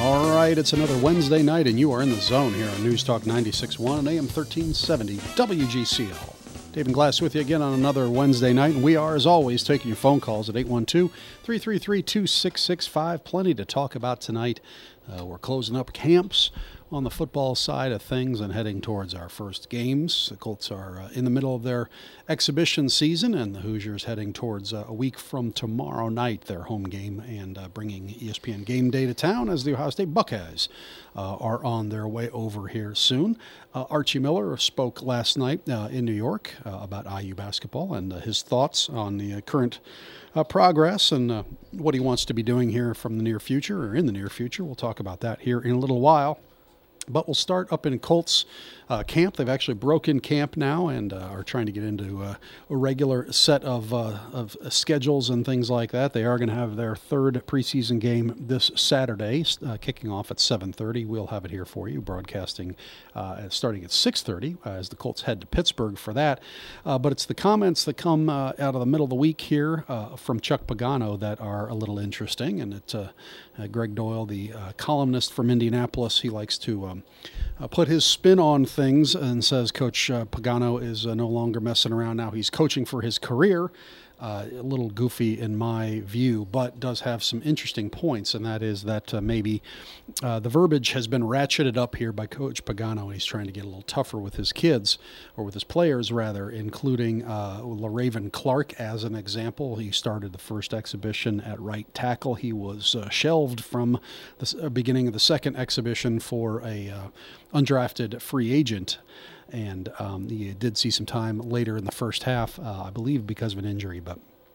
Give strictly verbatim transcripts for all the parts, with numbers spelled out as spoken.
All right, it's another Wednesday night, and you are in the zone here on News Talk ninety-six point one and A M thirteen seventy W G C L. David Glass with you again on another Wednesday night, and we are, as always, taking your phone calls at eight one two, three three three, two six six five. Plenty to talk about tonight. Uh, we're closing up camps on the football side of things and heading towards our first games. The Colts are uh, in the middle of their exhibition season, and the Hoosiers heading towards uh, a week from tomorrow night, their home game, and uh, bringing E S P N Game Day to town as the Ohio State Buckeyes uh, are on their way over here soon. Uh, Archie Miller spoke last night uh, in New York uh, about I U basketball and uh, his thoughts on the uh, current uh, progress and uh, what he wants to be doing here from the near future or in the near future. We'll talk about that here in a little while. But we'll start up in Colts uh, camp. They've actually broken camp now and uh, are trying to get into uh, a regular set of uh, of schedules and things like that. They are going to have their third preseason game this Saturday, uh, kicking off at seven thirty. We'll have it here for you, broadcasting uh, starting at six thirty uh, as the Colts head to Pittsburgh for that. Uh, but it's the comments that come uh, out of the middle of the week here uh, from Chuck Pagano that are a little interesting. And it's uh, uh, Greg Doyle, the uh, columnist from Indianapolis, he likes to um, uh, put his spin on things and says Coach uh, Pagano is uh, no longer messing around now. He's coaching for his career. Uh, a little goofy in my view, but does have some interesting points, and that is that uh, maybe uh, the verbiage has been ratcheted up here by Coach Pagano, and he's trying to get a little tougher with his kids, or with his players, rather, including uh, LaRaven Clark as an example. He started the first exhibition at right tackle. He was uh, shelved from the beginning of the second exhibition for a uh, undrafted free agent. And um, he did see some time later in the first half, uh, I believe, because of an injury. But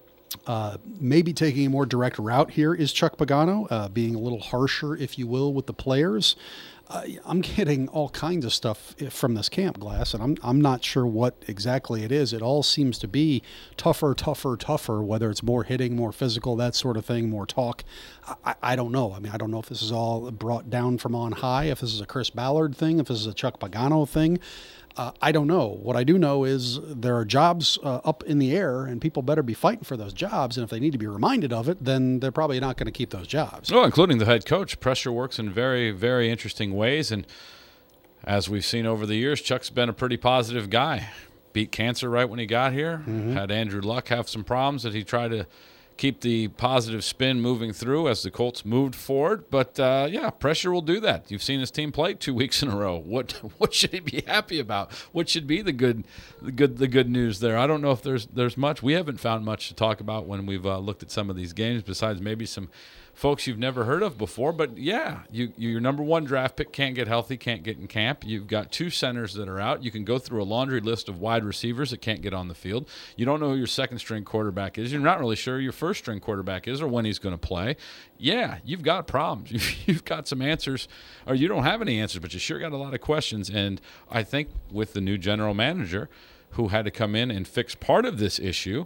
uh, maybe taking a more direct route here is Chuck Pagano, uh, being a little harsher, if you will, with the players. Uh, I'm getting all kinds of stuff from this camp, Glass, and I'm I'm not sure what exactly it is. It all seems to be tougher, tougher, tougher, whether it's more hitting, more physical, that sort of thing, more talk. I, I don't know. I mean, I don't know if this is all brought down from on high, if this is a Chris Ballard thing, if this is a Chuck Pagano thing. Uh, I don't know. What I do know is there are jobs uh, up in the air, and people better be fighting for those jobs. And if they need to be reminded of it, then they're probably not going to keep those jobs. Well, including the head coach. Pressure works in very, very interesting ways. And as we've seen over the years, Chuck's been a pretty positive guy. Beat cancer right when he got here. Mm-hmm. Had Andrew Luck have some problems that he tried to keep the positive spin moving through as the Colts moved forward. But, uh, yeah, pressure will do that. You've seen his team play two weeks in a row. What what should he be happy about? What should be the good the good, the good news there? I don't know if there's there's much. We haven't found much to talk about when we've uh, looked at some of these games besides maybe some folks you've never heard of before. But, yeah, you, your number one draft pick can't get healthy, can't get in camp. You've got two centers that are out. You can go through a laundry list of wide receivers that can't get on the field. You don't know who your second-string quarterback is. You're not really sure who your first-string quarterback is or when he's going to play. Yeah, you've got problems. You've got some answers, or you don't have any answers, but you sure got a lot of questions. And I think with the new general manager who had to come in and fix part of this issue,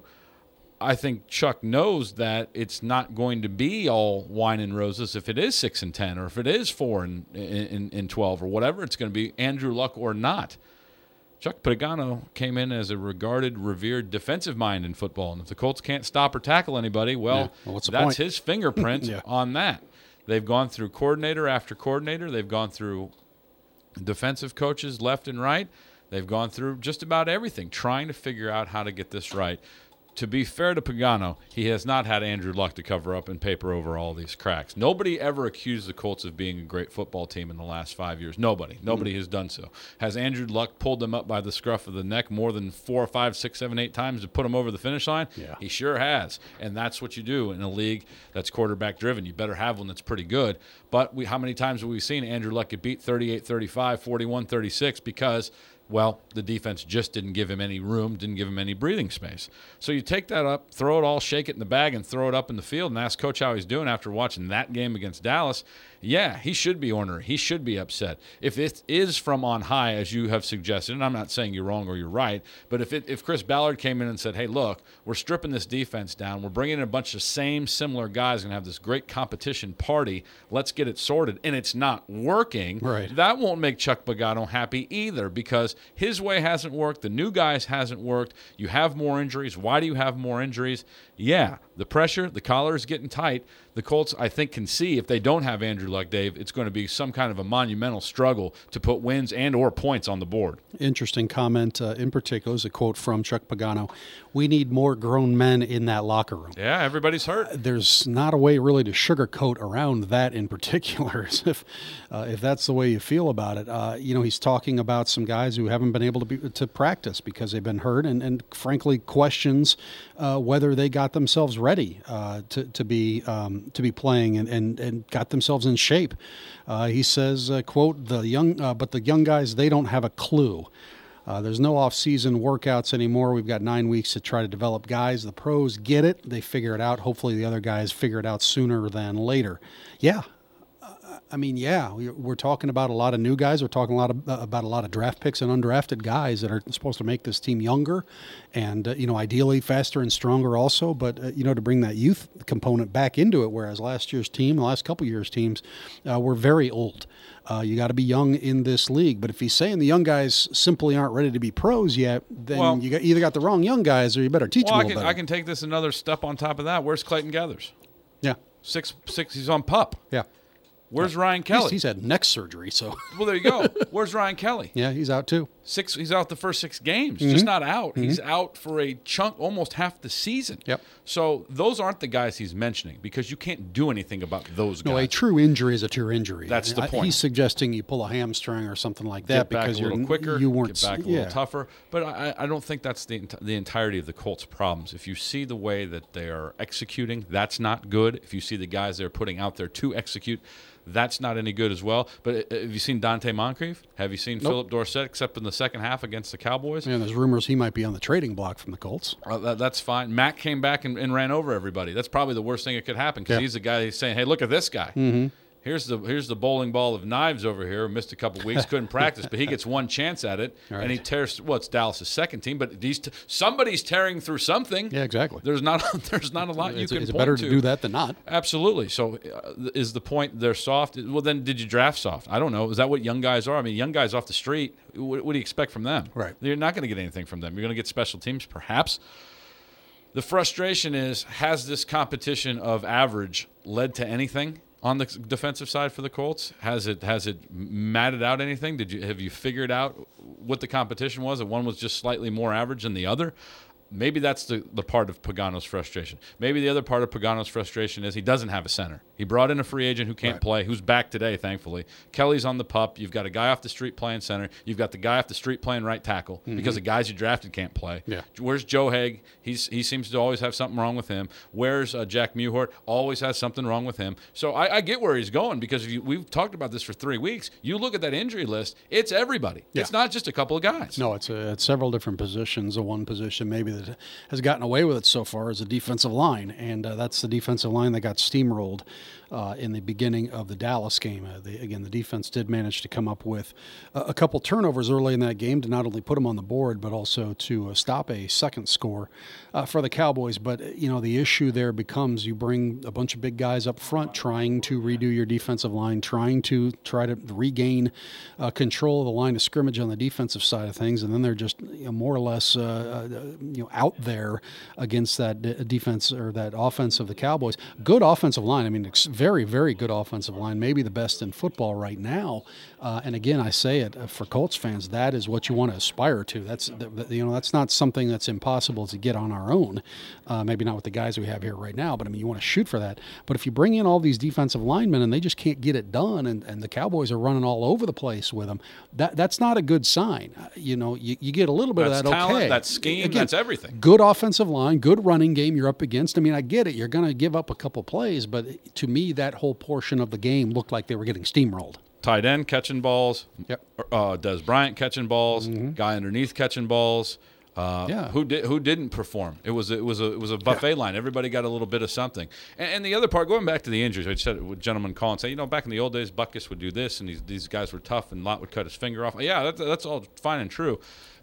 I think Chuck knows that it's not going to be all wine and roses if it is six and ten, or if it is four and in, in twelve, or whatever it's going to be, Andrew Luck or not. Chuck Pagano came in as a regarded, revered defensive mind in football, and if the Colts can't stop or tackle anybody, well, yeah. well that's point? his fingerprint yeah. on that. They've gone through coordinator after coordinator. They've gone through defensive coaches left and right. They've gone through just about everything, trying to figure out how to get this right. To be fair to Pagano, he has not had Andrew Luck to cover up and paper over all these cracks. Nobody ever accused the Colts of being a great football team in the last five years. Nobody. Nobody mm. has done so. Has Andrew Luck pulled them up by the scruff of the neck more than four, five, six, seven, eight times to put them over the finish line? Yeah. He sure has. And that's what you do in a league that's quarterback-driven. You better have one that's pretty good. But we, how many times have we seen Andrew Luck get beat thirty-eight thirty-five, forty-one thirty-six because – well, the defense just didn't give him any room, didn't give him any breathing space. So you take that up, throw it all, shake it in the bag, and throw it up in the field and ask Coach how he's doing after watching that game against Dallas. Yeah, he should be ornery. He should be upset. If it is from on high, as you have suggested, and I'm not saying you're wrong or you're right, but if it, if Chris Ballard came in and said, hey, look, we're stripping this defense down. We're bringing in a bunch of same, similar guys and have this great competition party. Let's get it sorted. And it's not working. Right. That won't make Chuck Pagano happy either because his way hasn't worked. The new guys hasn't worked. You have more injuries. Why do you have more injuries? Yeah, the pressure, the collar is getting tight. The Colts, I think, can see if they don't have Andrew Luck, Dave, it's going to be some kind of a monumental struggle to put wins and or points on the board. Interesting comment uh, in particular is a quote from Chuck Pagano. We need more grown men in that locker room. Yeah, everybody's hurt. Uh, there's not a way really to sugarcoat around that in particular, if uh, if that's the way you feel about it. Uh, you know, he's talking about some guys who haven't been able to be, to practice because they've been hurt, and, and frankly questions uh, whether they got themselves ready uh, to to be um, to be playing and, and, and got themselves in shape. Uh, he says, uh, "quote the young, uh, but the young guys, they don't have a clue. Uh, there's no off-season workouts anymore. We've got nine weeks to try to develop guys. The pros get it; they figure it out. Hopefully, the other guys figure it out sooner than later." Yeah. I mean, yeah, we're talking about a lot of new guys. We're talking a lot of, about a lot of draft picks and undrafted guys that are supposed to make this team younger and, uh, you know, ideally faster and stronger also. But, uh, you know, to bring that youth component back into it, whereas last year's team, the last couple years' teams uh, were very old. Uh, you got to be young in this league. But if he's saying the young guys simply aren't ready to be pros yet, then well, you got, either got the wrong young guys or you better teach well, them a I little can, better. I can take this another step on top of that. Where's Clayton Gathers? Yeah. Six, six. He's on PUP. Yeah. Where's Ryan Kelly? He's, he's had neck surgery, so. Well, there you go. Where's Ryan Kelly? Yeah, he's out too. Six. He's out the first six games. Mm-hmm. Just not out. Mm-hmm. He's out for a chunk, almost half the season. Yep. So those aren't the guys he's mentioning because you can't do anything about those guys. No, a true injury is a true injury. That's the point. He's suggesting you pull a hamstring or something like that get back because a little you're quicker, you weren't get back a yeah. little tougher. But I, I don't think that's the the entirety of the Colts' problems. If you see the way that they are executing, that's not good. If you see the guys they're putting out there to execute, that's not any good as well. But have you seen Dante Moncrief? Have you seen Nope. Philip Dorsett, except in the second half against the Cowboys? And there's rumors he might be on the trading block from the Colts. Uh, that, that's fine. Mack came back and, and ran over everybody. That's probably the worst thing that could happen because yeah. he's the guy who's saying, hey, look at this guy. Mm-hmm. Here's the here's the bowling ball of knives over here. Missed a couple weeks, couldn't practice, but he gets one chance at it, right. and he tears. Well, it's Dallas' second team, but these t- somebody's tearing through something. Yeah, exactly. There's not there's not a lot you it's, can it's point better to. to do that than not. Absolutely. So, uh, is the point they're soft? Well, then did you draft soft? I don't know. Is that what young guys are? I mean, young guys off the street. What, what do you expect from them? Right. You're not going to get anything from them. You're going to get special teams, perhaps. The frustration is: has this competition of average led to anything on the defensive side for the Colts? Has it has it matted out anything? Did you have you figured out what the competition was? And one was just slightly more average than the other. Maybe that's the, the part of Pagano's frustration. Maybe the other part of Pagano's frustration is he doesn't have a center. He brought in a free agent who can't right. play, who's back today, thankfully. Kelly's on the pup. You've got a guy off the street playing center. You've got the guy off the street playing right tackle mm-hmm. because the guys you drafted can't play. Yeah. Where's Joe Haig? He's He seems to always have something wrong with him. Where's uh, Jack Muhort? Always has something wrong with him. So I, I get where he's going because if you, we've talked about this for three weeks. You look at that injury list, it's everybody. Yeah. It's not just a couple of guys. No, it's, a, it's several different positions. The one position maybe that has gotten away with it so far is the defensive line, and uh, that's the defensive line that got steamrolled uh, in the beginning of the Dallas game. Uh, the, again, the defense did manage to come up with a, a couple turnovers early in that game to not only put them on the board, but also to uh, stop a second score uh, for the Cowboys. But, you know, the issue there becomes you bring a bunch of big guys up front trying to redo your defensive line, trying to try to regain uh, control of the line of scrimmage on the defensive side of things, and then they're just you know, more or less uh, uh, you know out there against that d- defense or that offense of the Cowboys. Good offensive line. I mean, it's very, very good offensive line, maybe the best in football right now. Uh, and again, I say it uh, for Colts fans, that is what you want to aspire to. That's you know that's not something that's impossible to get on our own. Uh, maybe not with the guys we have here right now, but I mean, you want to shoot for that. But if you bring in all these defensive linemen and they just can't get it done, and, and the Cowboys are running all over the place with them, that that's not a good sign. Uh, you know, you, you get a little bit that's of that. Talent, okay, that's scheme, again, that's everything. Good offensive line, good running game you're up against. I mean, I get it. You're going to give up a couple plays, but to me, that whole portion of the game looked like they were getting steamrolled. Tight end catching balls. Yep. Uh, Des Bryant catching balls. Mm-hmm. Guy underneath catching balls. Uh, yeah. Who did? Who didn't perform? It was it was a it was a buffet yeah. line. Everybody got a little bit of something. And, and the other part, going back to the injuries, I said with gentleman calling, say, you know, back in the old days, Butkus would do this, and these these guys were tough, and Lott would cut his finger off. Yeah, that, that's all fine and true.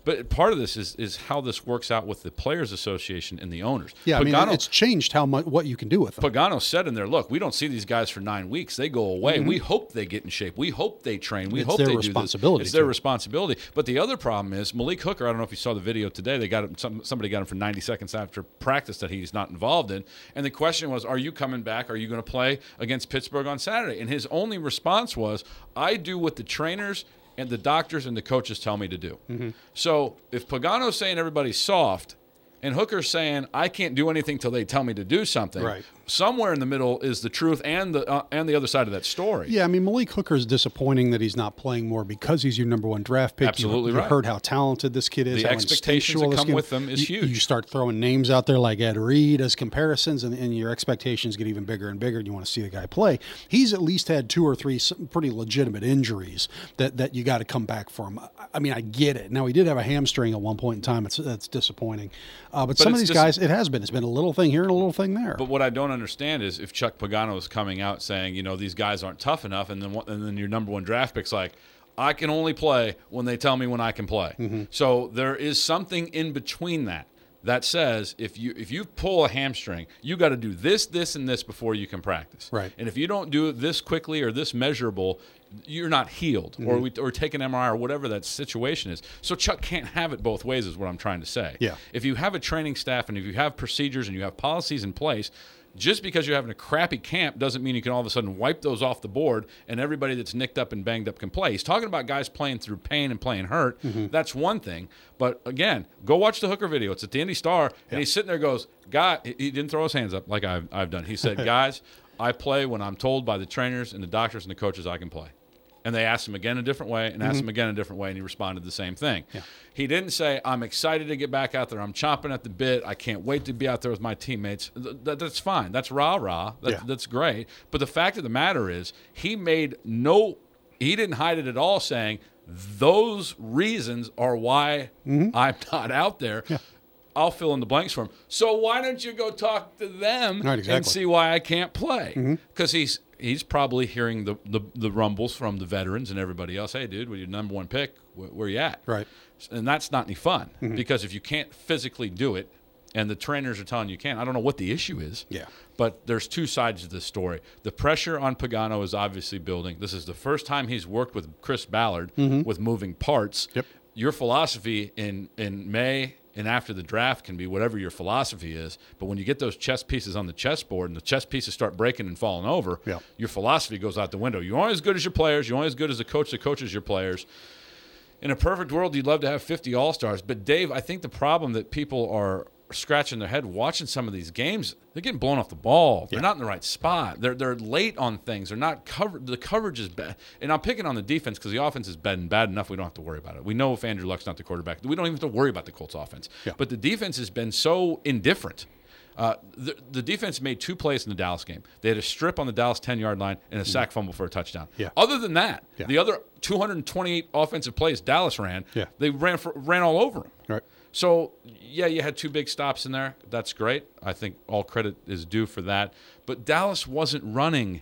But part of this is is how this works out with the Players Association and the owners. Yeah, Pagano, I mean, it's changed how much what you can do with them. Pagano said in there, look, we don't see these guys for nine weeks. They go away. Mm-hmm. We hope they get in shape. We hope they train. We It's hope their they responsibility, do this. It's their too. responsibility. But the other problem is Malik Hooker. I don't know if you saw the video today. They got him. Some, somebody got him for ninety seconds after practice that he's not involved in. And the question was, are you coming back? Are you going to play against Pittsburgh on Saturday? And his only response was, I do what the trainers and the doctors and the coaches tell me to do. Mm-hmm. So if Pagano's saying everybody's soft and Hooker's saying I can't do anything till they tell me to do something, right. somewhere in the middle is the truth and the uh, and the other side of that story. Yeah, I mean, Malik Hooker is disappointing that he's not playing more because he's your number one draft pick. Absolutely you, right. You heard how talented this kid is. The how expectations instinctual that this come kid- with them is you, huge. You start throwing names out there like Ed Reed as comparisons, and, and your expectations get even bigger and bigger, and you want to see the guy play. He's at least had two or three pretty legitimate injuries that, that you got to come back from. I, I mean, I get it. Now, he did have a hamstring at one point in time. It's That's disappointing. Uh, but, But some of it's these dis- guys, it has been. It's been a little thing here and a little thing there. But what I don't understand is if Chuck Pagano is coming out saying, you know, these guys aren't tough enough, and then what- and then your number one draft pick's like, I can only play when they tell me when I can play. Mm-hmm. So there is something in between that that says if you if you pull a hamstring, you got to do this, this, and this before you can practice. Right. And if you don't do it this quickly or this measurable, you're not healed, Mm-hmm. or we or take an M R I or whatever that situation is. So Chuck can't have it both ways, is what I'm trying to say. Yeah. If you have a training staff and if you have procedures and you have policies in place, just because you're having a crappy camp doesn't mean you can all of a sudden wipe those off the board and everybody that's nicked up and banged up can play. He's talking about guys playing through pain and playing hurt. Mm-hmm. That's one thing. But again, go watch the Hooker video. It's at the Indy Star, and he's sitting there goes, "God," he didn't throw his hands up like I've, I've done. He said, "Guys, I play when I'm told by the trainers and the doctors and the coaches I can play." And they asked him again a different way and asked Mm-hmm. him again a different way, and he responded the same thing. Yeah. He didn't say, I'm excited to get back out there. I'm chomping at the bit. I can't wait to be out there with my teammates. Th- th- that's fine. That's rah-rah. That, Yeah. That's great. But the fact of the matter is he made no – he didn't hide it at all saying those reasons are why I'm not out there. Mm-hmm. Yeah. I'll fill in the blanks for him. So why don't you go talk to them Right, and exactly. see why I can't play? Because he's he's probably hearing the, the, the rumbles from the veterans and everybody else. Hey, dude, with your number one pick, where, where you at? Right. And that's not any fun because if you can't physically do it and the trainers are telling you you can't, I don't know what the issue is. Yeah. But there's two sides to this story. The pressure on Pagano is obviously building. This is the first time he's worked with Chris Ballard with moving parts. Yep. Your philosophy in, in May and after the draft can be whatever your philosophy is. But when you get those chess pieces on the chessboard and the chess pieces start breaking and falling over, Yeah. your philosophy goes out the window. You're only as good as your players. You're only as good as the coach that coaches your players. In a perfect world, you'd love to have fifty All-Stars. But, Dave, I think the problem that people are scratching their head watching some of these games, they're getting blown off the ball. They're Yeah. not in the right spot. They're they're late on things. They're not covered. The coverage is bad. And I'm picking on the defense because the offense is bad and bad enough we don't have to worry about it. We know if Andrew Luck's not the quarterback, we don't even have to worry about the Colts offense. Yeah. But the defense has been so indifferent. Uh, the, the defense made two plays in the Dallas game. They had a strip on the Dallas ten-yard line and a sack fumble for a touchdown. Yeah. Other than that, Yeah. the other two hundred twenty-eight offensive plays Dallas ran, Yeah. they ran for, ran all over them. Right. So, yeah, you had two big stops in there. That's great. I think all credit is due for that. But Dallas wasn't running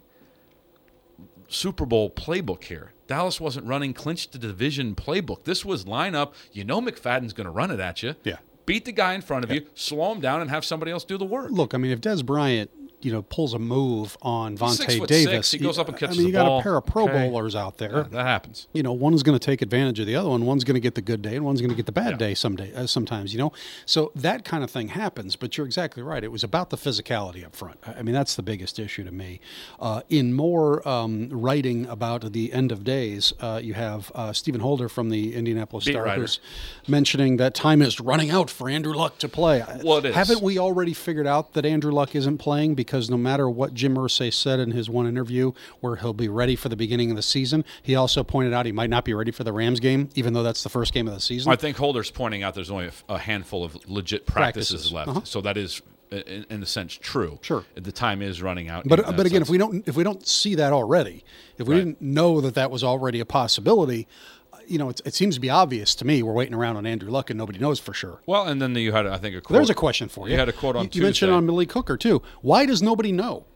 Super Bowl playbook here. Dallas wasn't running clinch the division playbook. This was lineup. You know McFadden's going to run it at you. Yeah. Beat the guy in front of you, slow him down, and have somebody else do the work. Look, I mean, if Des Bryant, you know, pulls a move on He's six Vontae foot Davis, six. He goes up and I catches mean, you the got ball. a pair of Pro Okay. Bowlers out there. Yeah, that happens. You know, one's going to take advantage of the other one. One's going to get the good day, and one's going to get the bad Yeah. day someday. Uh, sometimes, you know, so that kind of thing happens. But you're exactly right. It was about the physicality up front. I I mean, that's the biggest issue to me. Uh, in more um, writing about the end of days, uh, you have uh, Stephen Holder from the Indianapolis Beat Star writer. who's mentioning that time is running out for Andrew Luck to play. Well, it is. Haven't we already figured out that Andrew Luck isn't playing because no matter what Jim Irsay said in his one interview where he'll be ready for the beginning of the season, he also pointed out he might not be ready for the Rams game, even though that's the first game of the season. I think Holder's pointing out there's only a, a handful of legit practices, Practices. left. Uh-huh. So that is, in, in a sense, true. Sure. The time is running out. But in that but again, sense. if we don't if we don't see that already, if we Right. didn't know that that was already a possibility, uh, you know, it, it seems to be obvious to me. We're waiting around on Andrew Luck, and nobody knows for sure. Well, and then you had, I think, a quote. There's a question for you. You had a quote on you, you mentioned Tuesday. on Malik Hooker too. Why does nobody know?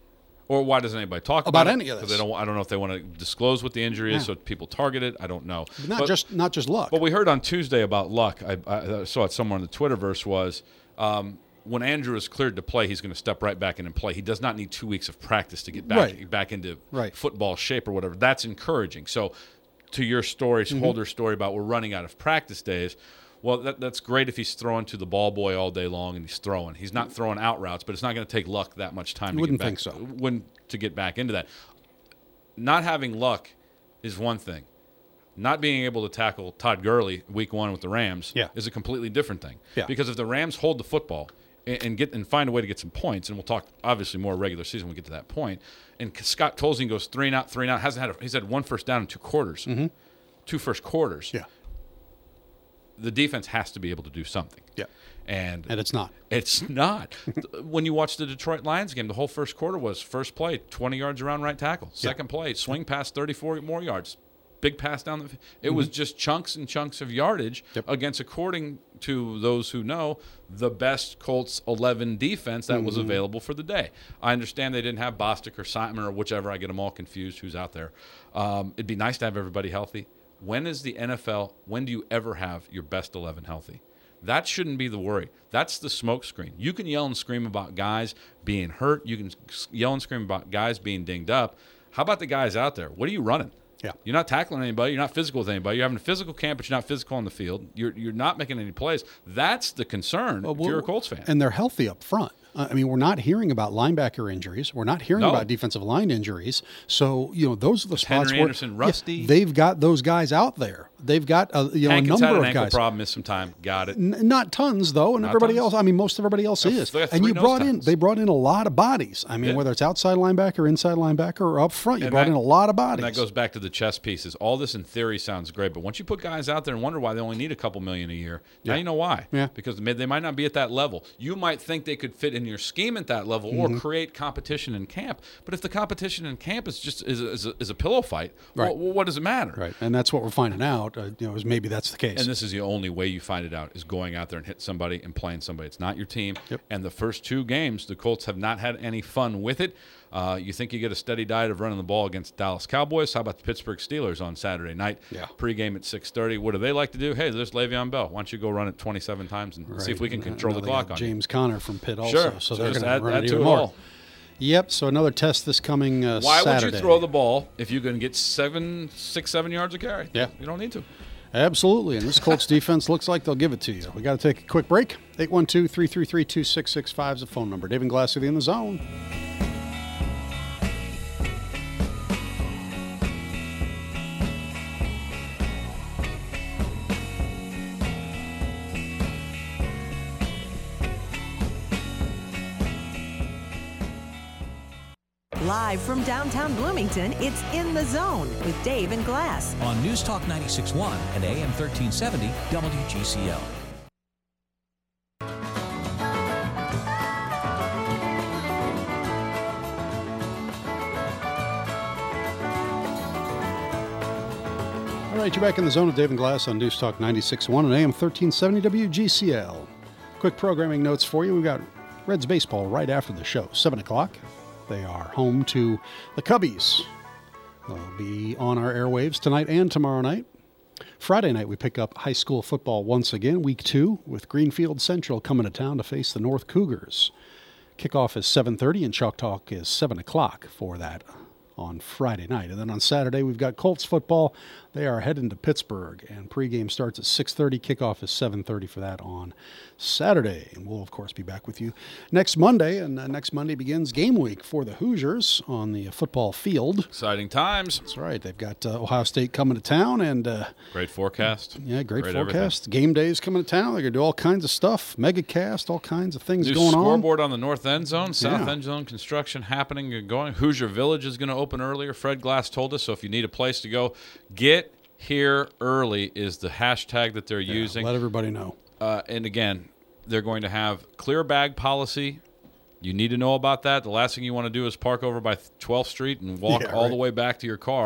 Or why doesn't anybody talk about, about any it? of this? Because they don't. I don't know if they want to disclose what the injury is, Yeah. so people target it. I don't know. Not but, just not just Luck. But we heard on Tuesday about Luck. I, I saw it somewhere in the Twitterverse was um, when Andrew is cleared to play, he's going to step right back in and play. He does not need two weeks of practice to get back Right. back into Right. football shape or whatever. That's encouraging. So, to your story, Mm-hmm. Holder's story about we're running out of practice days. Well, that, that's great if he's throwing to the ball boy all day long and he's throwing. He's not throwing out routes, but it's not going to take Luck that much time You to wouldn't get back, think so. when, to get back into that. Not having Luck is one thing. Not being able to tackle Todd Gurley week one with the Rams Yeah. is a completely different thing. Yeah. Because if the Rams hold the football and, and get and find a way to get some points, and we'll talk obviously more regular season when we get to that point, and Scott Tolzien goes three and out, three and out, hasn't had a, he's had one first down in two quarters, mm-hmm. two first quarters. yeah. The defense has to be able to do something. Yeah. And, And it's not. it's not. When you watch the Detroit Lions game, the whole first quarter was first play, twenty yards around right tackle. Second play, swing pass, thirty-four more yards. Big pass down the f- It Mm-hmm. was just chunks and chunks of yardage Yep. against, according to those who know, the best Colts eleven defense that Mm-hmm. was available for the day. I understand they didn't have Bostic or Simon or whichever. I get them all confused who's out there. Um, it'd be nice to have everybody healthy. When is the N F L, when do you ever have your best eleven healthy? That shouldn't be the worry. That's the smoke screen. You can yell and scream about guys being hurt. You can yell and scream about guys being dinged up. How about the guys out there? What are you running? Yeah. You're not tackling anybody. You're not physical with anybody. You're having a physical camp, but you're not physical on the field. You're you're not making any plays. That's the concern if you're a Colts fan. And they're healthy up front. Uh, I mean, we're not hearing about linebacker injuries. We're not hearing No. about defensive line injuries. So, you know, those are the spots Henry where Anderson, yeah, Rusty. they've got those guys out there. They've got a, you know, a Hankins number had an of ankle guys. problem, missed some time. Got it. N- not tons though, and Not everybody tons. else. I mean, most everybody else They got- is. they got And three you nose brought in, tackles. they brought in a lot of bodies. I mean, Yeah. whether it's outside linebacker, inside linebacker, or up front, you And brought that- in a lot of bodies. And that goes back to the chess pieces. All this in theory sounds great, but once you put guys out there and wonder why they only need a couple million a year, now you know why. Yeah. Because they they might not be at that level. You might think they could fit in your scheme at that level or Mm-hmm. create competition in camp. But if the competition in camp is just is a, is a, is a pillow fight, Right. well, what does it matter? Right, and that's what we're finding out. Uh, you know, is maybe that's the case. And this is the only way you find it out is going out there and hit somebody and playing somebody. It's not your team. Yep. And the first two games, the Colts have not had any fun with it. Uh, you think you get a steady diet of running the ball against Dallas Cowboys? How about the Pittsburgh Steelers on Saturday night? Yeah. Pre-game at six thirty. What do they like to do? Hey, there's Le'Veon Bell. Why don't you go run it twenty-seven times and see if we can Right. control Now the they clock got on James Conner from Pitt also, you? Sure. so they're just going add, to run add it to even it more. all. Yep. So another test this coming uh, Why Saturday. would you throw the ball if you can get seven, six, seven yards of carry? Yeah. You don't need to. Absolutely, and this Colts defense looks like they'll give it to you. We got to take a quick break. eight one two, three three three, two six six five is the phone number. David Glass with you in the zone. Live from downtown Bloomington, it's In the Zone with Dave and Glass. On News Talk ninety-six point one and A M thirteen seventy W G C L. All right, you're back in the zone with Dave and Glass on News Talk ninety-six point one and A M thirteen seventy W G C L. Quick programming notes for you. We've got Reds baseball right after the show, seven o'clock. They are home to the Cubbies. They'll be on our airwaves tonight and tomorrow night. Friday night, we pick up high school football once again, week two, with Greenfield Central coming to town to face the North Cougars. Kickoff is seven thirty, and Chalk Talk is seven o'clock for that on Friday night. And then on Saturday, we've got Colts football. They are heading to Pittsburgh, and pregame starts at six thirty. Kickoff is seven thirty for that on Saturday. And we'll, of course, be back with you next Monday. And uh, next Monday begins game week for the Hoosiers on the football field. Exciting times. That's right. They've got uh, Ohio State coming to town, and uh, Great forecast. yeah, great, Great forecast. Game days coming to town. They're going to do all kinds of stuff. Megacast, all kinds of things New going on. scoreboard on the north end zone, south Yeah. end zone construction happening and going. Hoosier Village is going to open earlier. Fred Glass told us. So if you need a place to go, get here early is the hashtag that they're Yeah, using. let everybody know. Uh, and again, they're going to have clear bag policy. You need to know about that. The last thing you want to do is park over by twelfth Street and walk Yeah, all right. the way back to your car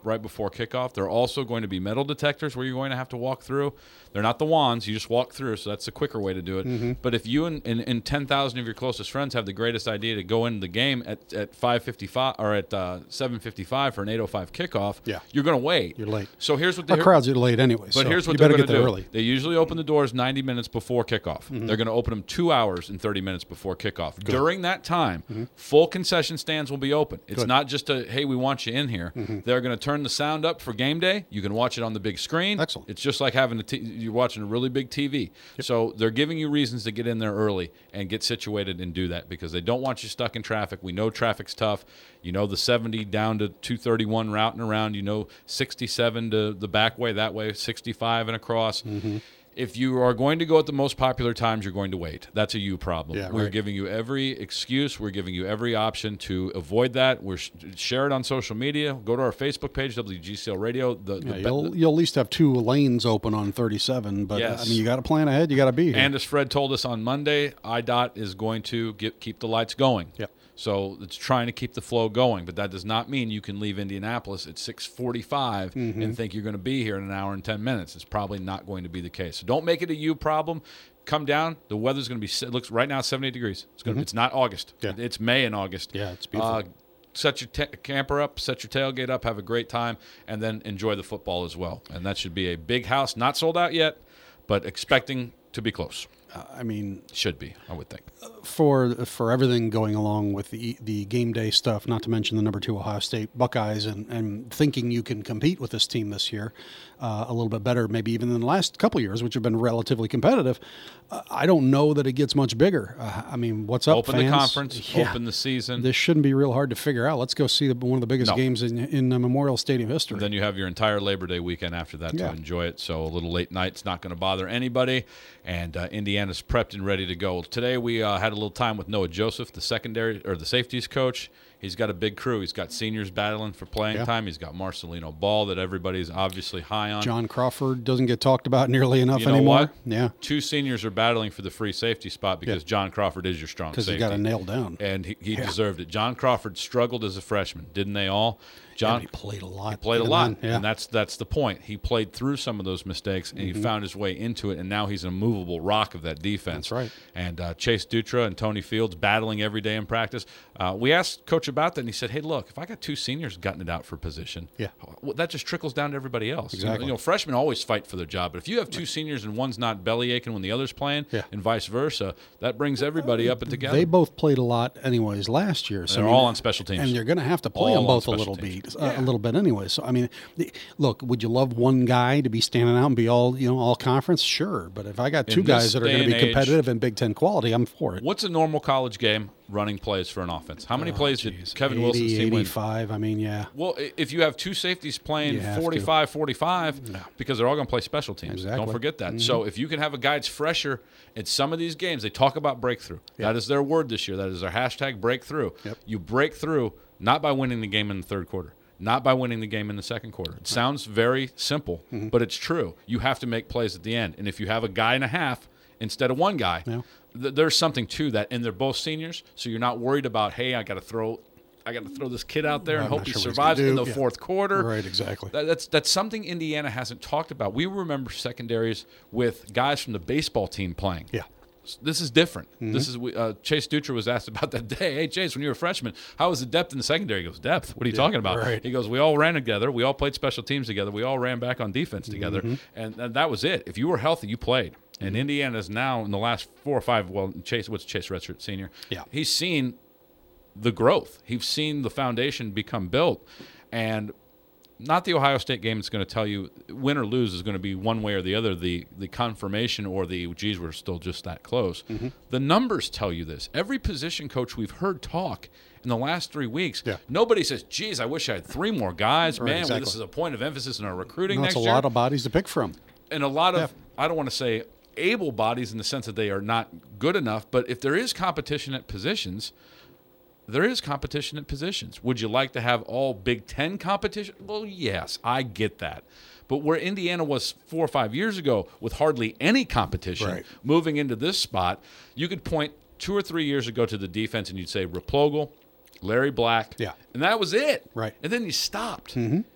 right before kickoff. There are also going to be metal detectors where you're going to have to walk through. They're not the wands. You just walk through, so that's the quicker way to do it. Mm-hmm. But if you and, and, and ten thousand of your closest friends have the greatest idea to go into the game at, at five fifty-five or at uh, seven fifty-five for an eight oh five kickoff, yeah. you're going to wait. You're late. So here's what Our the crowds are late anyway. But so here's what you they're better going get to there do. early. They usually open the doors ninety minutes before kickoff. Mm-hmm. They're going to open them two hours and thirty minutes before kickoff. Good. During that time, mm-hmm. full concession stands will be open. It's Good. not just a, hey, we want you in here. Mm-hmm. They're going to turn the sound up for game day. You can watch it on the big screen. Excellent. It's just like having a t- you're watching a really big T V. Yep. So they're giving you reasons to get in there early and get situated and do that because they don't want you stuck in traffic. We know traffic's tough. You know the seventy down to two thirty-one routing around. You know sixty-seven to the back way, that way, sixty-five and across. Mm-hmm. If you are going to go at the most popular times, you're going to wait. That's a you problem. Yeah, We're right. giving you every excuse. We're giving you every option to avoid that. We're sh- share it on social media. Go to our Facebook page, W G C L Radio. The, Yeah, the, you'll, the, you'll at least have two lanes open on thirty-seven, but Yes. I mean, you got to plan ahead. You got to be here. And as Fred told us on Monday, I DOT is going to get, keep the lights going. Yep. So it's trying to keep the flow going, but that does not mean you can leave Indianapolis at six forty-five mm-hmm. and think you're going to be here in an hour and ten minutes. It's probably not going to be the case. So don't make it a you problem. Come down. The weather's going to be, it looks right now seventy-eight degrees. It's going to, mm-hmm. It's not August. Yeah. It's May and August. Yeah, it's beautiful. Uh, set your t- camper up, set your tailgate up, have a great time, and then enjoy the football as well. And that should be a big house, not sold out yet, but expecting to be close. Uh, I mean, should be, I would think. For for everything going along with the the game day stuff, not to mention the number two Ohio State Buckeyes, and, and thinking you can compete with this team this year uh, a little bit better, maybe even than the last couple of years, which have been relatively competitive. Uh, I don't know that it gets much bigger. Uh, I mean, what's up, open fans? the conference, yeah. open the season. This shouldn't be real hard to figure out. Let's go see the, one of the biggest no. games in in uh, Memorial Stadium history. Then you have your entire Labor Day weekend after that yeah. to enjoy it. So a little late night's not going to bother anybody. And uh, Indiana's prepped and ready to go. Today we uh, had a little time with Noah Joseph, the secondary or the safeties coach. He's got a big crew. He's got seniors battling for playing yeah. time. He's got Marcelino Ball that everybody's obviously high on. John Crawford doesn't get talked about nearly enough you know anymore. What? Yeah, two seniors are battling for the free safety spot because yeah. John Crawford is your strong safety. Because he got it nailed down. And he, he yeah. deserved it. John Crawford struggled as a freshman, didn't they all? John yeah, he played a lot. He played a lot, yeah. and that's that's the point. He played through some of those mistakes, and mm-hmm. he found his way into it, and now he's an immovable rock of that defense. That's right. And uh, Chase Dutra and Tony Fields battling every day in practice. Uh, we asked Coach about that, and he said, hey, look, if I got two seniors gutting it out for position, yeah. well, that just trickles down to everybody else. Exactly. You know, freshmen always fight for their job, but if you have two seniors and one's not belly aching when the other's playing, yeah. and vice versa, that brings everybody up and together. They both played a lot anyways last year. So they're I mean, all on special teams. And you're going to have to play all them both a special little teams. bit, uh, yeah. a little bit anyway. So, I mean, the, look, would you love one guy to be standing out and be all, you know, all conference? Sure. But if I got two In guys that are going to be age, competitive in Big Ten quality, I'm for it. What's a normal college game running plays for an offense? How many oh, plays geez. did Kevin eighty, Wilson's team win? eighty-five, I mean, yeah. Well, if you have two safeties playing forty-five forty-five, yeah. because they're all going to play special teams. Exactly. Don't forget that. Mm-hmm. So if you can have a guy that's fresher in some of these games, they talk about breakthrough. Yeah. That is their word this year. That is their hashtag breakthrough. Yep. You break through not by winning the game in the third quarter, not by winning the game in the second quarter. It sounds very simple, mm-hmm. but it's true. You have to make plays at the end. And if you have a guy and a half instead of one guy, yeah. th- there's something to that. And they're both seniors, so you're not worried about, hey, I got to throw I got to throw this kid out there I'm and hope not he sure survives in the yeah. fourth quarter. Right, exactly. That, that's that's something Indiana hasn't talked about. We remember secondaries with guys from the baseball team playing. Yeah. This is different. Mm-hmm. This is uh, Chase Dutra was asked about that day. Hey, Chase, when you were a freshman, how was the depth in the secondary? He goes, depth? What are you yeah, talking about? Right. He goes, we all ran together. We all played special teams together. We all ran back on defense together. Mm-hmm. And, and that was it. If you were healthy, you played. And Mm-hmm. Indiana is now in the last four or five, well, Chase, what's Chase Redshirt Senior? Yeah. He's seen the growth. He's seen the foundation become built. And not the Ohio State game is going to tell you win or lose is going to be one way or the other, the the confirmation or the, geez, we're still just that close. Mm-hmm. The numbers tell you this. Every position coach we've heard talk in the last three weeks, yeah. nobody says, geez, I wish I had three more guys. Right, Man, exactly. this is a point of emphasis in our recruiting no, next it's a year. lot of bodies to pick from. And a lot of, yeah. I don't want to say able bodies in the sense that they are not good enough, but if there is competition at positions – there is competition at positions. Would you like to have all Big Ten competition? Well, yes, I get that. But where Indiana was four or five years ago with hardly any competition, right. moving into this spot, you could point two or three years ago to the defense and you'd say Replogle, Larry Black, yeah. and that was it. Right. And then you stopped. Mm-hmm.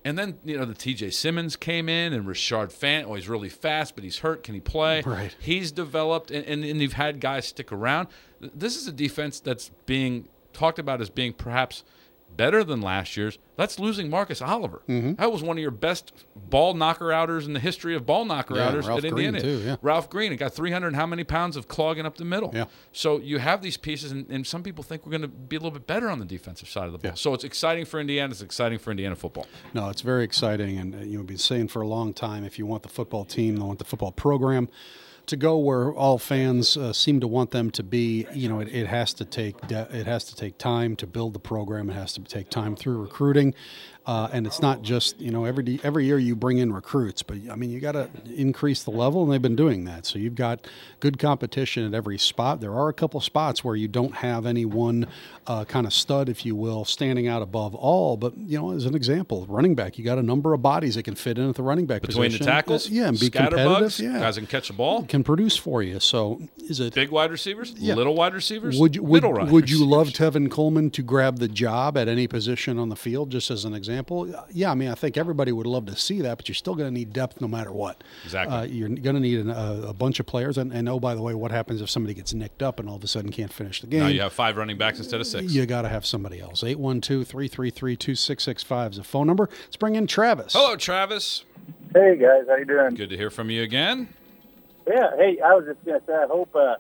And then, you know, the T J Simmons came in, and Rashard Fant, oh, he's really fast, but he's hurt. Can he play? Right. He's developed, and, and, and you've had guys stick around. This is a defense that's being talked about as being perhaps better than last year's. That's losing Marcus Oliver. Mm-hmm. That was one of your best ball knocker-outers in the history of ball knocker-outers yeah, Ralph at Indiana. Green too, yeah. Ralph Green, it got three hundred and how many pounds of clogging up the middle. Yeah. So you have these pieces, and, and some people think we're going to be a little bit better on the defensive side of the ball. Yeah. So it's exciting for Indiana. It's exciting for Indiana football. No, it's very exciting, and uh, you've been saying for a long time, if you want the football team, you want the football program to go where all fans uh, seem to want them to be, you know, it, it has to take de- it has to take time to build the program. It has to take time through recruiting, uh, and it's not just, you know, every every year you bring in recruits, but I mean you got to increase the level, and they've been doing that. So you've got good competition at every spot. There are a couple spots where you don't have any one uh, kind of stud, if you will, standing out above all. But you know, as an example, running back, you got a number of bodies that can fit in at the running back between position. the tackles, uh, yeah, and be competitive. Scatterbugs, Yeah, guys can catch the ball. Can produce for you. So is it Big wide receivers, Yeah. little wide receivers, would you would, middle wide would you receivers. love Tevin Coleman to grab the job at any position on the field, just as an example? Yeah, I mean, I think everybody would love to see that, but you're still going to need depth no matter what. Exactly. Uh, you're going to need an, a, a bunch of players, and, and oh, by the way, what happens if somebody gets nicked up and all of a sudden can't finish the game? Now you have five running backs instead of six. You got to have somebody else. eight one two, three three three, two six six five is the phone number. Let's bring in Travis. Hello, Travis. Hey guys, how you doing? Good to hear from you again. Yeah, hey, I was just gonna say, I hope uh,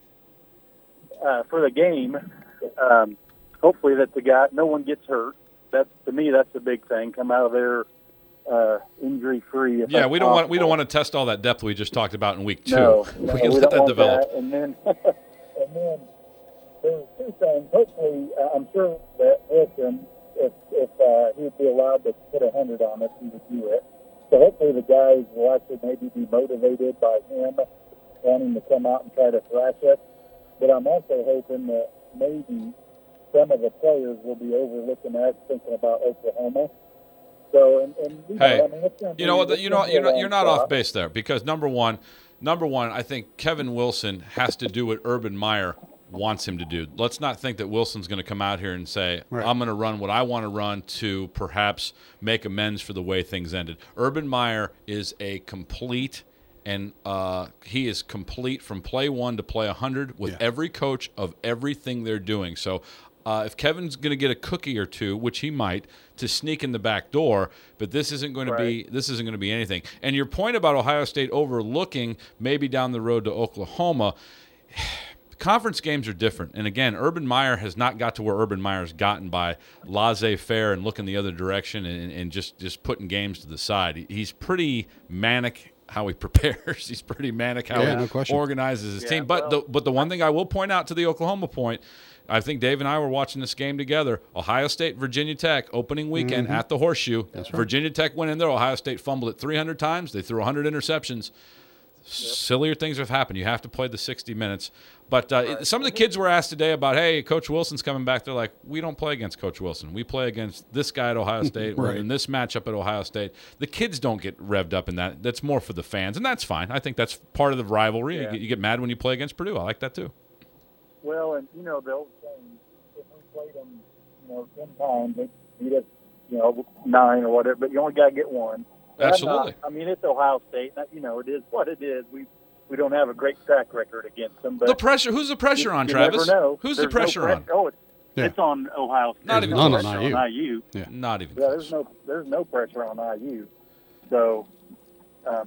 uh, for the game, um, hopefully that the guy, no one gets hurt. That's to me, that's the big thing. Come out of there uh, injury free. Yeah, we don't want we don't want to test all that depth we just talked about in week two. No, we no, can we let don't that want develop. that. And then, and then there's two things. Hopefully, uh, I'm sure that Wilson, if if uh, he'd be allowed to put a hundred on us, he would do it. So hopefully the guys will actually maybe be motivated by him wanting to come out and try to thrash us. But I'm also hoping that maybe some of the players will be overlooking us, thinking about Oklahoma. So, and, and you Hey, know, I mean, it's gonna You know be- what? it's You gonna know be you're a not, long you're not shot. off base there, because number one, number one, I think Kevin Wilson has to do what Urban Meyer wants him to do. Let's not think that Wilson's going to come out here and say, Right. I'm going to run what I want to run to perhaps make amends for the way things ended. Urban Meyer is a complete, and uh, he is complete from play one to play one hundred with Yeah. every coach of everything they're doing. So uh, if Kevin's going to get a cookie or two, which he might, to sneak in the back door, but this isn't going to be this isn't going to be anything. And your point about Ohio State overlooking maybe down the road to Oklahoma, conference games are different. And again, Urban Meyer has not got to where Urban Meyer's gotten by laissez-faire and looking the other direction and, and just, just putting games to the side. He's pretty manic how he prepares. He's pretty manic how Yeah, he no question. organizes his Yeah, team. But well- the but the one thing I will point out to the Oklahoma point, I think Dave and I were watching this game together. Ohio State, Virginia Tech, opening weekend at the Horseshoe. Virginia Tech went in there. Ohio State fumbled it three hundred times. They threw one hundred interceptions. Sillier things have happened. You have to play the sixty minutes. But uh, it- some of the kids were asked today about, hey, Coach Wilson's coming back. They're like, we don't play against Coach Wilson. We play against this guy at Ohio State or Right. in this matchup at Ohio State. The kids don't get revved up in that. That's more for the fans, and that's fine. I think that's part of the rivalry. Yeah. You, get, you get mad when you play against Purdue. I like that too. Well, and you know the old saying, if we played them, you know, ten times, they beat us, you know, nine or whatever. But you only got to get one. And I'm Absolutely. not- I mean, it's Ohio State. You know, it is what it is. We we don't have a great track record against them. But The pressure. Who's the pressure you, on, you Travis? Never know. Who's There's the pressure no on? pre- Oh, it's, Yeah. it's on Ohio State. Not There's even no close. pressure None on on I U. Yeah. Not even Yeah, close. there's no there's no pressure on I U. So, um,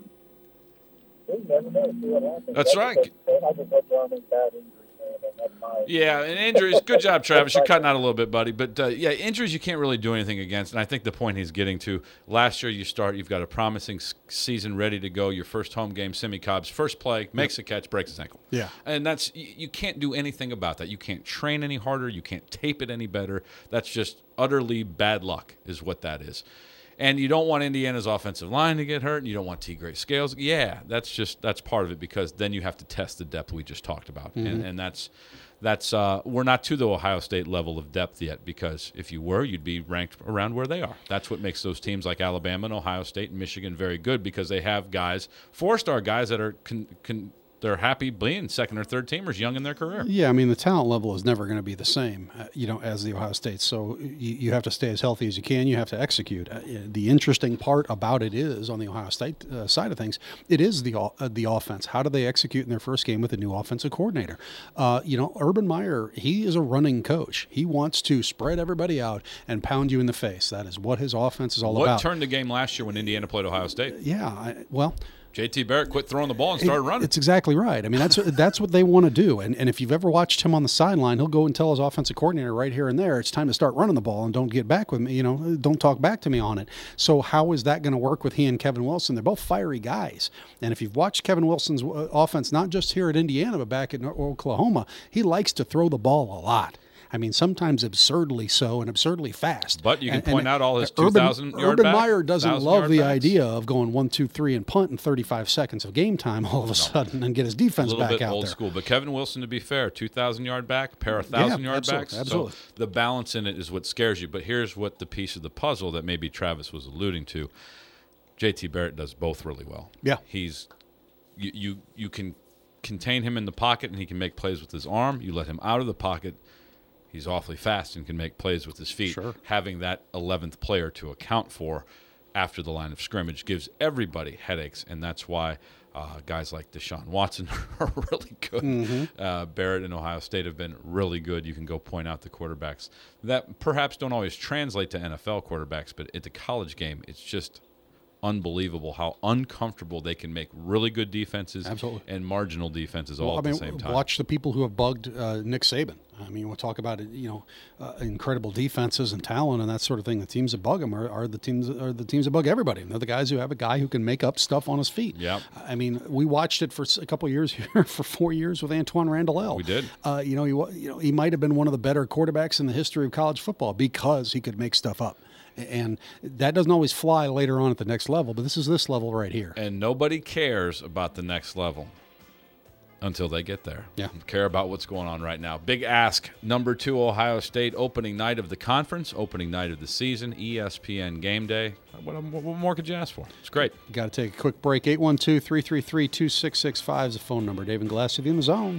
you never know. See what happens. That's right. I just hope there aren't any bad injuries, man, and that's my- Yeah, and injuries. Good job, Travis. You're cutting out a little bit, buddy. But uh, yeah, injuries you can't really do anything against. And I think the point he's getting to, last year you start, you've got a promising s- season ready to go. Your first home game, Simi Cobb's first play, makes a catch, breaks his ankle. Yeah. And that's you, you can't do anything about that. You can't train any harder. You can't tape it any better. That's just utterly bad luck, is what that is. And you don't want Indiana's offensive line to get hurt, and you don't want T. Gray Scales. Yeah, that's just that's part of it, because then you have to test the depth we just talked about, Mm-hmm. and, and that's that's uh, we're not to the Ohio State level of depth yet, because if you were, you'd be ranked around where they are. That's what makes those teams like Alabama and Ohio State and Michigan very good, because they have guys, four-star guys that are con, con, they're happy being second or third teamers young in their career. Yeah, I mean, the talent level is never going to be the same, uh, you know, as the Ohio State. So you, you have to stay as healthy as you can. You have to execute. Uh, the interesting part about it is, on the Ohio State uh, side of things, it is the uh, the offense. How do they execute in their first game with a new offensive coordinator? Uh, you know, Urban Meyer, he is a running coach. He wants to spread everybody out and pound you in the face. That is what his offense is all what about. What turned the game last year when Indiana played Ohio State? Yeah, I, well... J T Barrett quit throwing the ball and started running. It's exactly right. I mean, that's that's what they want to do. And and if you've ever watched him on the sideline, he'll go and tell his offensive coordinator right here and there, it's time to start running the ball and don't get back with me, you know, don't talk back to me on it. So how is that going to work with he and Kevin Wilson? They're both fiery guys. And if you've watched Kevin Wilson's offense, not just here at Indiana, but back in Oklahoma, he likes to throw the ball a lot. I mean, sometimes absurdly so and absurdly fast. But you can and, point and out all his Urban, two thousand yard Urban back, Meyer doesn't love the backs. idea of going one, two, three, and punt in thirty-five seconds of game time all of a no. sudden and get his defense a little back bit out old there. school. But Kevin Wilson, to be fair, two thousand yard back, pair of one thousand yeah, yard absolutely, backs. Absolutely. So the balance in it is what scares you. But here's what the piece of the puzzle that maybe Travis was alluding to. J T Barrett does both really well. Yeah. He's you, you you can contain him in the pocket and he can make plays with his arm. You let him out of the pocket, he's awfully fast and can make plays with his feet. Sure. Having that eleventh player to account for after the line of scrimmage gives everybody headaches, and that's why uh, guys like Deshaun Watson are really good. Mm-hmm. Uh, Barrett and Ohio State have been really good. You can go point out the quarterbacks that perhaps don't always translate to N F L quarterbacks, but at the college game, it's just unbelievable how uncomfortable they can make really good defenses Absolutely. and marginal defenses all well, at I mean, the same time. Watch the people who have bugged uh, Nick Saban. I mean, we'll talk about it. You know, uh, incredible defenses and talent and that sort of thing. The teams that bug him are, are the teams are the teams that bug everybody. And they're the guys who have a guy who can make up stuff on his feet. Yeah. I mean, we watched it for a couple of years here, for four years with Antoine Randall. We did. Uh, you know, he you know he might have been one of the better quarterbacks in the history of college football because he could make stuff up. And that doesn't always fly later on at the next level, but this is this level right here. And nobody cares about the next level until they get there. Yeah. They care about what's going on right now. Big ask. Number two, Ohio State, opening night of the conference, opening night of the season, E S P N Game Day. What, what more could you ask for? It's great. Got to take a quick break. eight one two, three three three, two six six five is the phone number. Dave and Glass with you in the zone.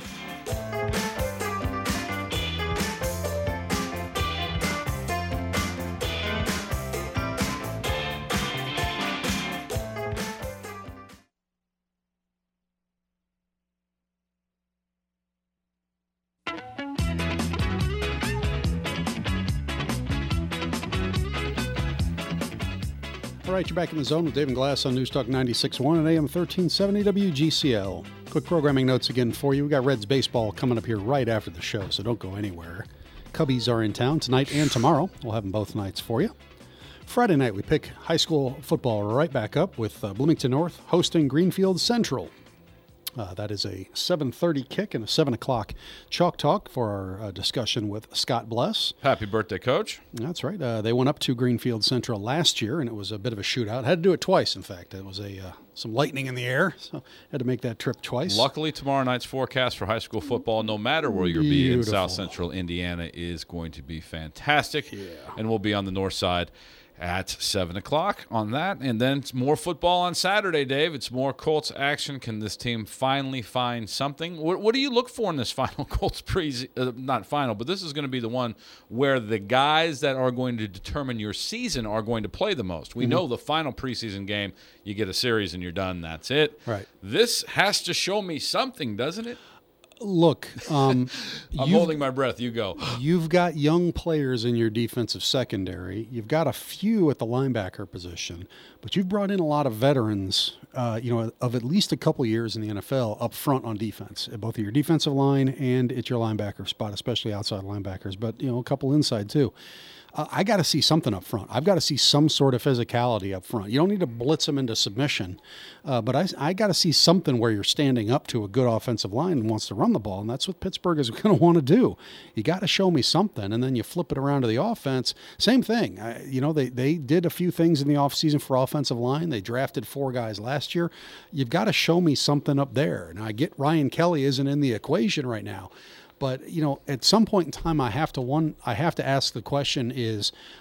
All right, you're back in the zone with Dave and Glass on News Talk ninety-six point one and A M thirteen seventy W G C L. Quick programming notes again for you. We got Reds baseball coming up here right after the show, so don't go anywhere. Cubbies are in town tonight and tomorrow. We'll have them both nights for you. Friday night, we pick high school football right back up with uh, Bloomington North hosting Greenfield Central. Uh, that is a seven thirty kick and a seven o'clock Chalk Talk for our uh, discussion with Scott Bless. Happy birthday, Coach. That's right. Uh, they went up to Greenfield Central last year, and it was a bit of a shootout. Had to do it twice, in fact. It was a uh, some lightning in the air, so had to make that trip twice. Luckily, tomorrow night's forecast for high school football, no matter where you'll be in South Central Indiana, is going to be fantastic. Yeah. And we'll be on the north side at seven o'clock on that. And then it's more football on Saturday, Dave. It's more Colts action. Can this team finally find something? What, what do you look for in this final Colts pre uh, not final, but this is going to be the one where the guys that are going to determine your season are going to play the most. We mm-hmm. know the final preseason game, you get a series and you're done. That's it. Right. This has to show me something, doesn't it? Look, um, I'm holding my breath. You go. You've got young players in your defensive secondary. You've got a few at the linebacker position, but you've brought in a lot of veterans, uh, you know, of at least a couple years in the N F L up front on defense, at both of your defensive line and at your linebacker spot, especially outside linebackers, but, you know, a couple inside too. Uh, I got to see something up front. I've got to see some sort of physicality up front. You don't need to blitz them into submission, uh, but I, I got to see something where you're standing up to a good offensive line and wants to run the ball, and that's what Pittsburgh is going to want to do. You got to show me something, and then you flip it around to the offense. Same thing. I, you know, they, they did a few things in the offseason for offensive line. They drafted four guys last year. You've got to show me something up there. Now, I get Ryan Kelly isn't in the equation right now. But, you know, at some point in time, I have to one. I have to ask the question is,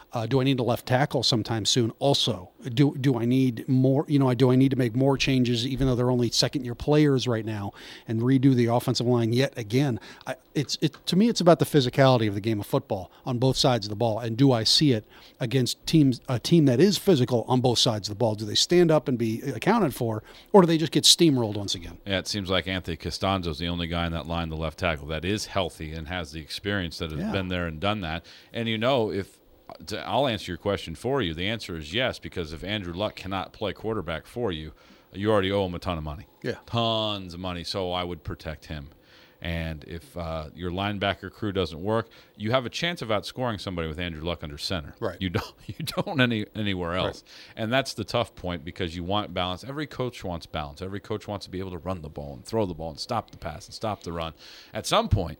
Uh, do I need a left tackle sometime soon? Also, do do I need more? You know, do I need to make more changes, even though they're only second year players right now, and redo the offensive line yet again? I, it's it to me, it's about the physicality of the game of football on both sides of the ball, and do I see it against teams a team that is physical on both sides of the ball? Do they stand up and be accounted for, or do they just get steamrolled once again? Yeah, it seems like Anthony Costanzo is the only guy in that line, the left tackle, that is healthy and has the experience that has Yeah. been there and done that. And you know, if I'll answer your question for you, the answer is yes, because if Andrew Luck cannot play quarterback for you, you already owe him a ton of money. Yeah. Tons of money, so I would protect him. And if uh, your linebacker crew doesn't work, you have a chance of outscoring somebody with Andrew Luck under center. Right. You don't. You don't any anywhere else. Right. And that's the tough point, because you want balance. Every coach wants balance. Every coach wants to be able to run the ball and throw the ball and stop the pass and stop the run. At some point,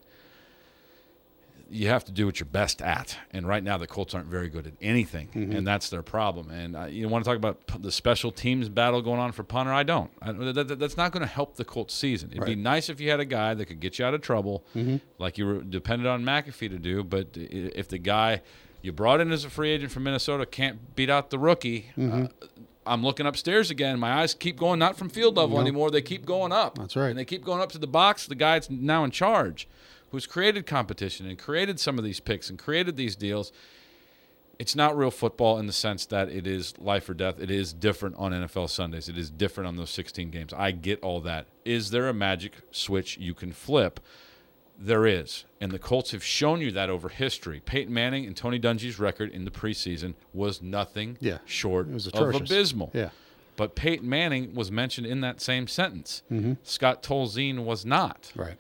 you have to do what you're best at. And right now, the Colts aren't very good at anything, mm-hmm. and that's their problem. And uh, you want to talk about p- the special teams battle going on for punter? I don't. I, that, that, that's not going to help the Colts season. It'd right. be nice if you had a guy that could get you out of trouble, mm-hmm. like you were dependent on McAfee to do. But if the guy you brought in as a free agent from Minnesota can't beat out the rookie, mm-hmm. uh, I'm looking upstairs again. My eyes keep going not from field level no. anymore. They keep going up. That's right. And they keep going up to the box. The guy that's now in charge, who's created competition and created some of these picks and created these deals. It's not real football in the sense that it is life or death. It is different on N F L Sundays. It is different on those sixteen games. I get all that. Is there a magic switch you can flip? There is. And the Colts have shown you that over history. Peyton Manning and Tony Dungy's record in the preseason was nothing yeah, short it was of abysmal. Yeah. But Peyton Manning was mentioned in that same sentence. Mm-hmm. Scott Tolzien was not. Right.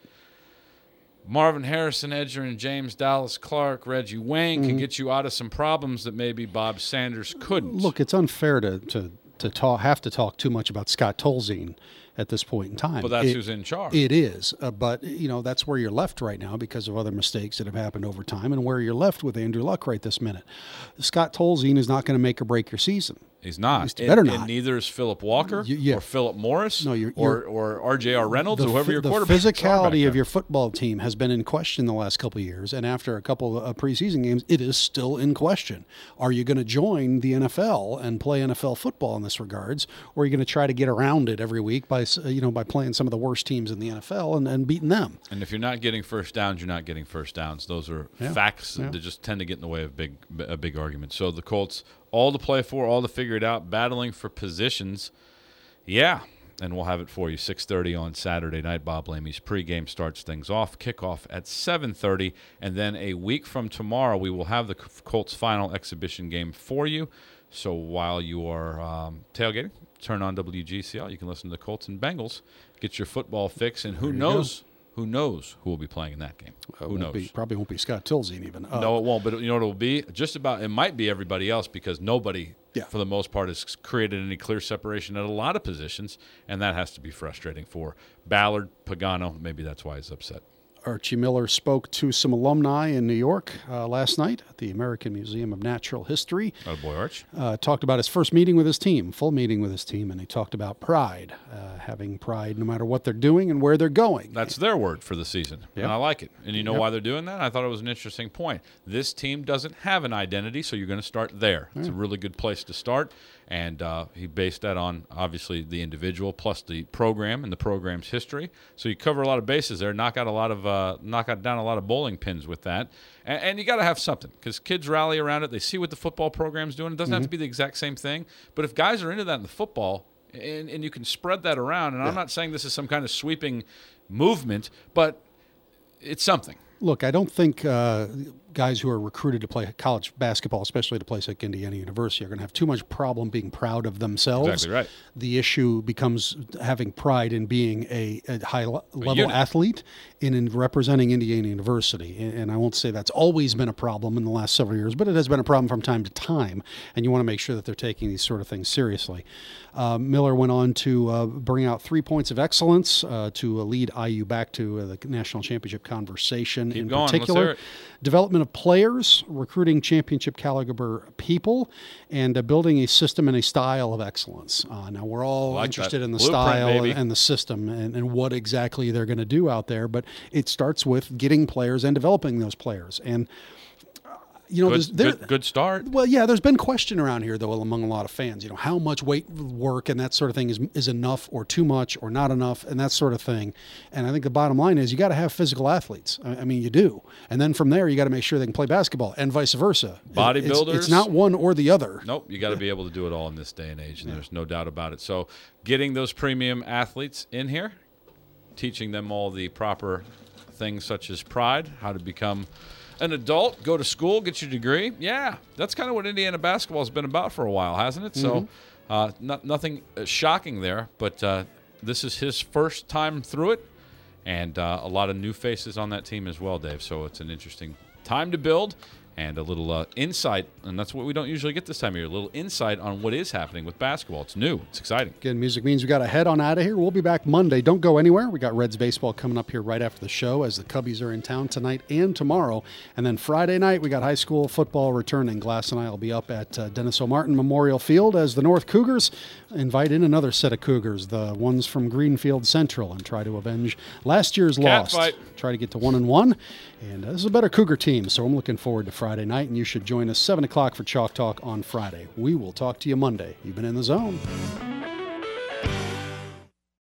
Marvin Harrison, Edgerrin James, Dallas Clark, Reggie Wayne mm-hmm. can get you out of some problems that maybe Bob Sanders couldn't. Look, it's unfair to to, to talk, have to talk too much about Scott Tolzien at this point in time. But that's it, who's in charge. It is. Uh, but, you know, that's where you're left right now because of other mistakes that have happened over time, and where you're left with Andrew Luck right this minute. Scott Tolzien is not going to make or break your season. He's not. He's better and, not. And neither is Philip Walker you, yeah. or Philip Morris no, you're, or, you're, or R J R Reynolds the, or whoever your the quarterback is. The physicality of your football team has been in question the last couple of years, and after a couple of preseason games, it is still in question. Are you going to join the N F L and play N F L football in this regards, or are you going to try to get around it every week by you know by playing some of the worst teams in the N F L and, and beating them? And if you're not getting first downs, you're not getting first downs. Those are yeah. facts yeah. that just tend to get in the way of big a big argument. So the Colts, all to play for, all to figure it out, battling for positions. Yeah, and we'll have it for you. six thirty on Saturday night. Bob Lamy's pregame starts things off. Kickoff at seven thirty, and then a week from tomorrow, we will have the Colts' final exhibition game for you. So while you are um, tailgating, turn on W G C L. You can listen to the Colts and Bengals, get your football fix, and who knows? Go. Who knows who will be playing in that game? Uh, who knows? Be, probably won't be Scott Tolzien even. Uh, no, it won't. But you know what it will be? Just about. It might be everybody else because nobody, yeah. for the most part, has created any clear separation at a lot of positions, and that has to be frustrating for Ballard, Pagano. Maybe that's why he's upset. Archie Miller spoke to some alumni in New York uh, last night at the American Museum of Natural History. Oh, boy, Arch. Uh, talked about his first meeting with his team, full meeting with his team, and he talked about pride, uh, having pride no matter what they're doing and where they're going. That's their word for the season, yep. and I like it. And you know yep. why they're doing that? I thought it was an interesting point. This team doesn't have an identity, so you're going to start there. It's a really good place to start. And uh, he based that on, obviously, the individual plus the program and the program's history. So you cover a lot of bases there, knock out a lot of, uh, knock out down a lot of bowling pins with that. And, and you got to have something because kids rally around it. They see what the football program's doing. It doesn't mm-hmm. have to be the exact same thing. But if guys are into that in the football, and, and you can spread that around, and yeah. I'm not saying this is some kind of sweeping movement, but it's something. Look, I don't think uh, guys who are recruited to play college basketball, especially at a place like Indiana University, are going to have too much problem being proud of themselves. Exactly right. The issue becomes having pride in being a, a high-level a athlete and in representing Indiana University. And, and I won't say that's always been a problem in the last several years, but it has been a problem from time to time, and you want to make sure that they're taking these sort of things seriously. Uh, Miller went on to uh, bring out three points of excellence uh, to uh, lead I U back to uh, the national championship conversation. Keep in going. particular, development of players, recruiting championship caliber people, and uh, building a system and a style of excellence. Uh, now, we're all like interested in the Blueprint, style baby. and the system and, and what exactly they're going to do out there, but it starts with getting players and developing those players. And you know, good, there's, there, good, good start. Well, yeah, there's been question around here, though, among a lot of fans, you know, how much weight work and that sort of thing is is enough or too much or not enough and that sort of thing. And I think the bottom line is you got to have physical athletes. I, I mean, you do. And then from there, you got to make sure they can play basketball and vice versa. Bodybuilders. It's, it's not one or the other. Nope, you got to be able to do it all in this day and age, and yeah. there's no doubt about it. So getting those premium athletes in here, teaching them all the proper things such as pride, how to become an adult, go to school, get your degree. Yeah, that's kind of what Indiana basketball has been about for a while, hasn't it? Mm-hmm. So uh, not, nothing shocking there, but uh, this is his first time through it, and uh, a lot of new faces on that team as well, Dave. So it's an interesting time to build. And a little uh, insight, and that's what we don't usually get this time of year, a little insight on what is happening with basketball. It's new. It's exciting. Again, music means we got to head on out of here. We'll be back Monday. Don't go anywhere. We got Reds baseball coming up here right after the show as the Cubbies are in town tonight and tomorrow. And then Friday night, we got high school football returning. Glass and I will be up at uh, Dennis O'Martin Memorial Field as the North Cougars invite in another set of Cougars, the ones from Greenfield Central, and try to avenge last year's Cat loss. Fight. Try to get to one and one. And uh, this is a better Cougar team, so I'm looking forward to Friday night, and you should join us seven o'clock for Chalk Talk on Friday. We will talk to you Monday. You've been in the zone.